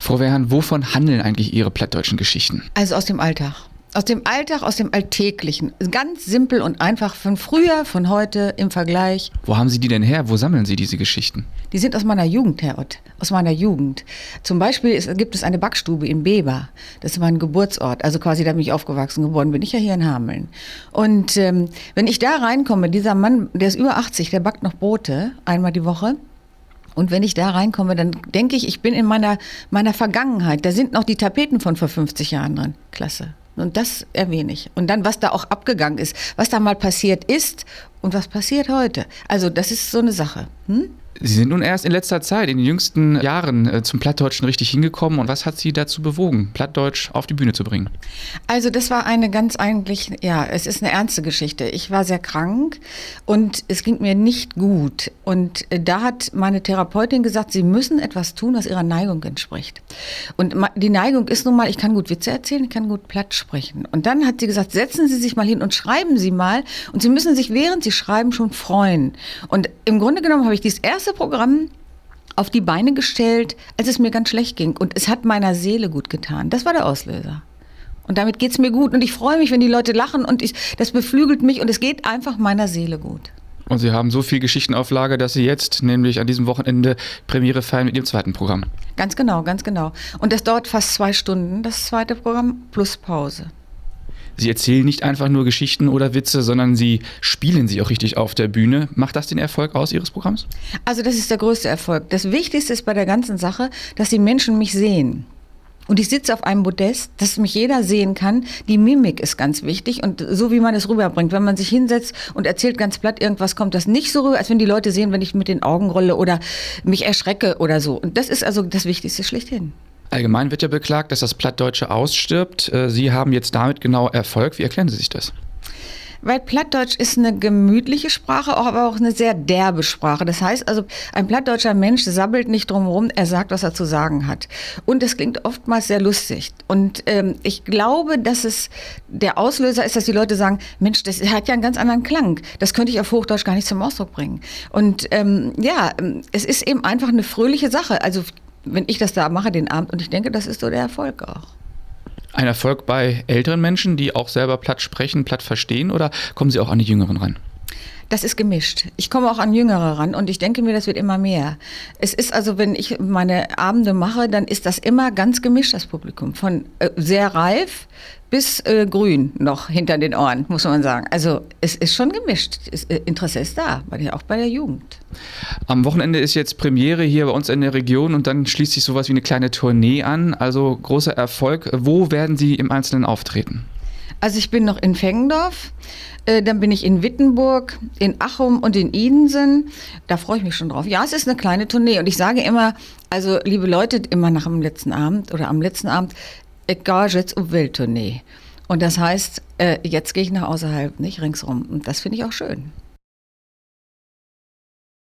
Frau Wehrhahn, wovon handeln eigentlich Ihre plattdeutschen Geschichten? Also aus dem Alltag. Aus dem Alltag, aus dem Alltäglichen. Ganz simpel und einfach von früher, von heute im Vergleich. Wo haben Sie die denn her? Wo sammeln Sie diese Geschichten? Die sind aus meiner Jugend, Herr Ott. Aus meiner Jugend. Zum Beispiel gibt es eine Backstube in Beber. Das ist mein Geburtsort. Also quasi, da bin ich aufgewachsen, geboren bin ich ja hier in Hameln. Und wenn ich da reinkomme, dieser Mann, der ist über 80, der backt noch Brote einmal die Woche. Und wenn ich da reinkomme, dann denke ich, ich bin in meiner Vergangenheit. Da sind noch die Tapeten von vor 50 Jahren drin. Klasse. Und das erwähne ich. Und dann, was da auch abgegangen ist, was da mal passiert ist und was passiert heute. Also das ist so eine Sache. Sie sind nun erst in letzter Zeit, in den jüngsten Jahren zum Plattdeutschen richtig hingekommen. Und was hat Sie dazu bewogen, Plattdeutsch auf die Bühne zu bringen? Also das war es ist eine ernste Geschichte. Ich war sehr krank und es ging mir nicht gut. Und da hat meine Therapeutin gesagt, Sie müssen etwas tun, was Ihrer Neigung entspricht. Und die Neigung ist nun mal, ich kann gut Witze erzählen, ich kann gut Platt sprechen. Und dann hat sie gesagt, setzen Sie sich mal hin und schreiben Sie mal. Und Sie müssen sich, während Sie schreiben, schon freuen. Und im Grunde genommen habe ich dieses erste Programm auf die Beine gestellt, als es mir ganz schlecht ging. Und es hat meiner Seele gut getan. Das war der Auslöser. Und damit geht es mir gut. Und ich freue mich, wenn die Leute lachen. Und das beflügelt mich. Und es geht einfach meiner Seele gut. Und Sie haben so viel Geschichten auf Lager, dass Sie jetzt, nämlich an diesem Wochenende, Premiere feiern mit Ihrem zweiten Programm. Ganz genau, ganz genau. Und das dauert fast 2 Stunden, das zweite Programm, plus Pause. Sie erzählen nicht einfach nur Geschichten oder Witze, sondern Sie spielen sie auch richtig auf der Bühne. Macht das den Erfolg aus Ihres Programms? Also das ist der größte Erfolg. Das Wichtigste ist bei der ganzen Sache, dass die Menschen mich sehen. Und ich sitze auf einem Podest, dass mich jeder sehen kann. Die Mimik ist ganz wichtig und so wie man es rüberbringt. Wenn man sich hinsetzt und erzählt ganz platt irgendwas, kommt das nicht so rüber, als wenn die Leute sehen, wenn ich mit den Augen rolle oder mich erschrecke oder so. Und das ist also das Wichtigste schlechthin. Allgemein wird ja beklagt, dass das Plattdeutsche ausstirbt. Sie haben jetzt damit genau Erfolg. Wie erklären Sie sich das? Weil Plattdeutsch ist eine gemütliche Sprache, aber auch eine sehr derbe Sprache. Das heißt also, ein plattdeutscher Mensch sabbelt nicht drumherum, er sagt, was er zu sagen hat. Und es klingt oftmals sehr lustig. Und ich glaube, dass es der Auslöser ist, dass die Leute sagen, Mensch, das hat ja einen ganz anderen Klang. Das könnte ich auf Hochdeutsch gar nicht zum Ausdruck bringen. Und es ist eben einfach eine fröhliche Sache. Also wenn ich das da mache den Abend und ich denke, das ist so der Erfolg auch. Ein Erfolg bei älteren Menschen, die auch selber Platt sprechen, Platt verstehen, oder kommen Sie auch an die Jüngeren ran? Das ist gemischt. Ich komme auch an Jüngere ran und ich denke mir, das wird immer mehr. Es ist also, wenn ich meine Abende mache, dann ist das immer ganz gemischt, das Publikum. Von sehr reif bis grün noch hinter den Ohren, muss man sagen. Also es ist schon gemischt. Interesse ist da, auch bei der Jugend. Am Wochenende ist jetzt Premiere hier bei uns in der Region und dann schließt sich sowas wie eine kleine Tournee an. Also großer Erfolg. Wo werden Sie im Einzelnen auftreten? Also ich bin noch in Fengendorf, dann bin ich in Wittenburg, in Achum und in Idensen. Da freue ich mich schon drauf. Ja, es ist eine kleine Tournee und ich sage immer, also liebe Leute, immer nach dem letzten Abend oder am letzten Abend, ich gehe jetzt auf Welttournee. Und das heißt, jetzt gehe ich nach außerhalb, nicht ringsrum. Und das finde ich auch schön.